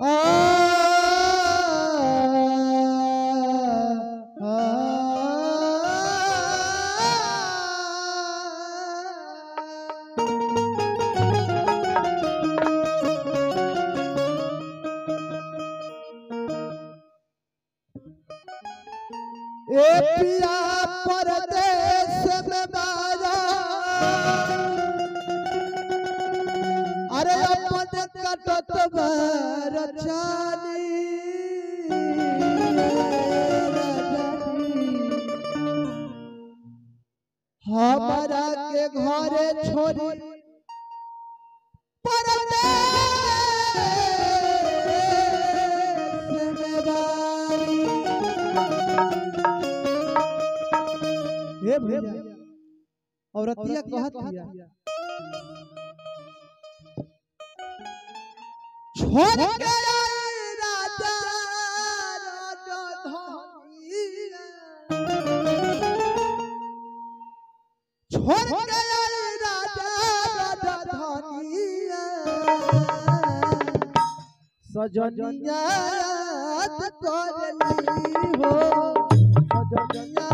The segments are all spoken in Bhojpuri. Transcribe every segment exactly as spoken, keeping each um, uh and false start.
ए पिया परदेश में बारा अरे अपन कटत बर चाली हमारा के घरे छोड़ी हे भैया औरतिया कहत हिया छोड़ के आई राजा राजधानिया छोड़ के आई राजा राजधानिया सजनिया याद करली हो सजनिया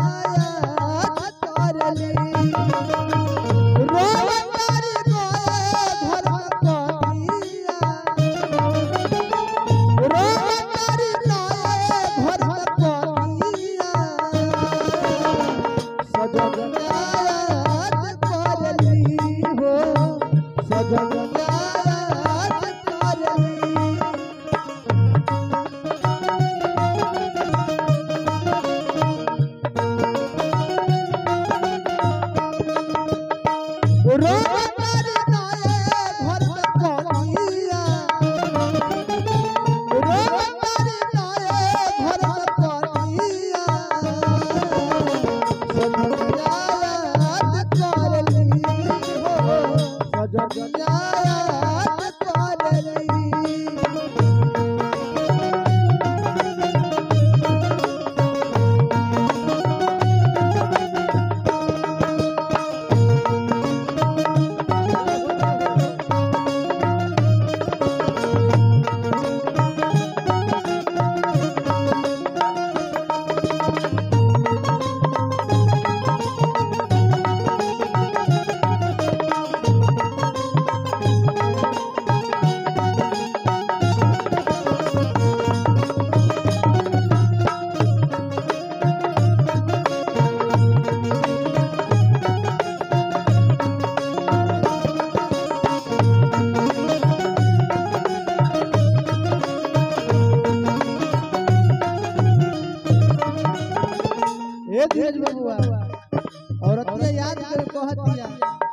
धीरज बबुआ औरतिया याद कर कहतिया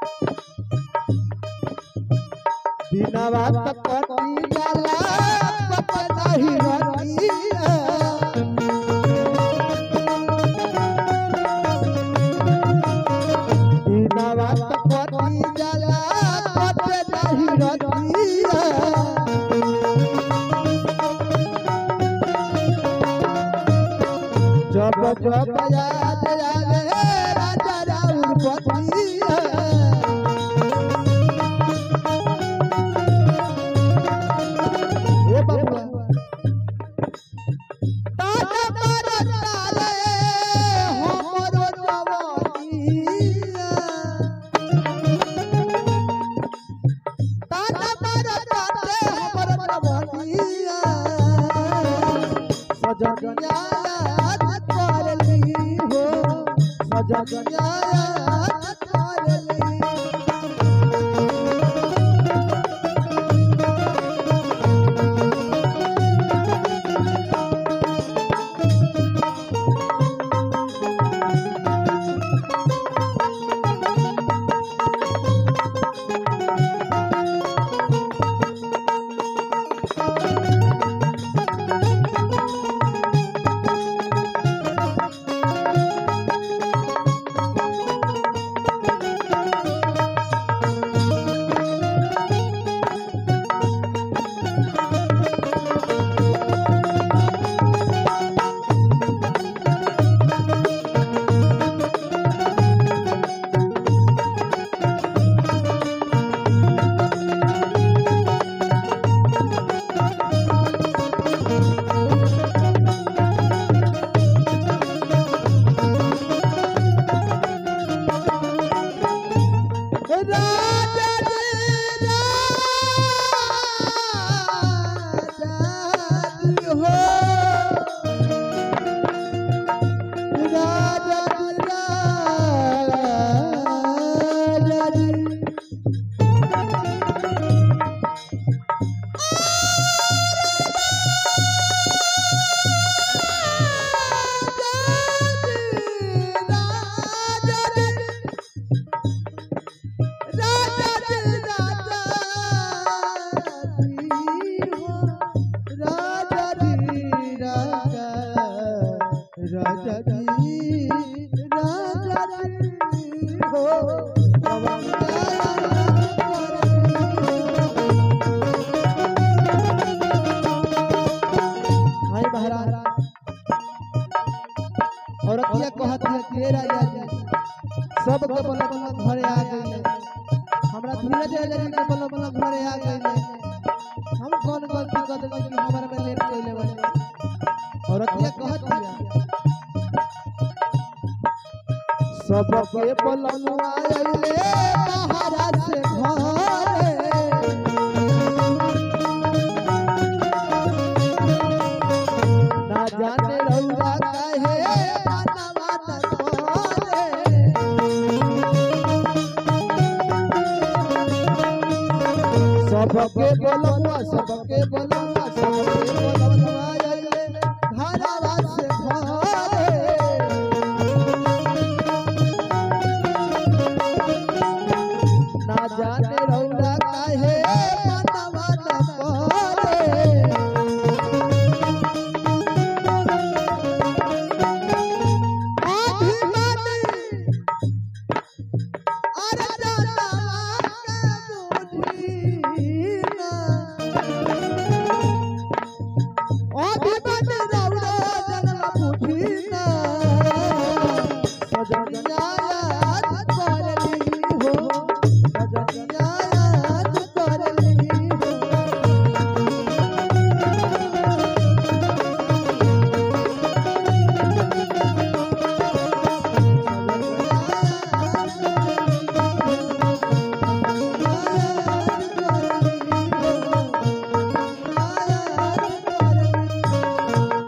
दिनवा तक कटी जाला पता नहीं रतिया दिनवा तक कटी जाला पता नहीं रतिया जब जब याद आवे राजा राउर पतिया ए बाबा ताजा ताजा तारे हमरो जवानिया ताजा ताजा तारे हमरो जवानिया सजनिया सजनिया हे राजा जी सब के बोला बोला घरे आ गए हमरा धीरज राजा जी के बोला बोला घरे आ गए हम कौन गलती कर देबे कि हमरा में लेट कइले बानी औरत ये कहत दिया सब के बोला आइले बाहर से घरे ना जाने रउआ काहे मनवा न तोरे सबके बोलवा सबके बोलवा